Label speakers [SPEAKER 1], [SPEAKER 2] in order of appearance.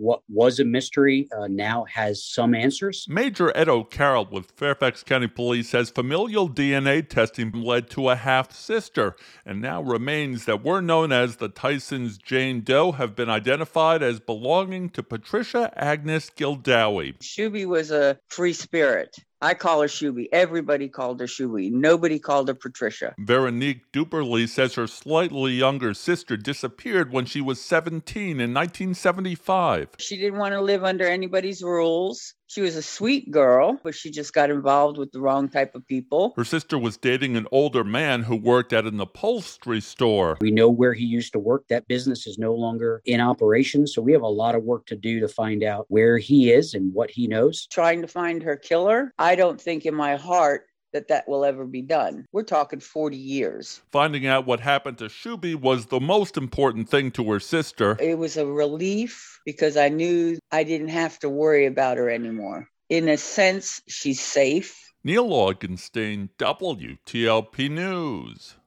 [SPEAKER 1] what was a mystery now has some answers.
[SPEAKER 2] Major Ed O'Carroll with Fairfax County Police says familial DNA testing led to a half-sister, and now remains that were known as the Tysons' Jane Doe have been identified as belonging to Patricia Agnes Gildowie.
[SPEAKER 3] Shuby was a free spirit. I call her Shuby. Everybody called her Shuby. Nobody called her Patricia.
[SPEAKER 2] Veronique Duberly says her slightly younger sister disappeared when she was 17 in 1975.
[SPEAKER 3] She didn't want to live under anybody's rules. She was a sweet girl, but she just got involved with the wrong type of people.
[SPEAKER 2] Her sister was dating an older man who worked at an upholstery store.
[SPEAKER 1] We know where he used to work. That business is no longer in operation, so we have a lot of work to do to find out where he is and what he knows.
[SPEAKER 3] Trying to find her killer, I don't think in my heart that will ever be done. We're talking 40 years.
[SPEAKER 2] Finding out what happened to Shuby was the most important thing to her sister.
[SPEAKER 3] It was a relief because I knew I didn't have to worry about her anymore. In a sense, she's safe.
[SPEAKER 2] Neil Augenstein, WTLP News.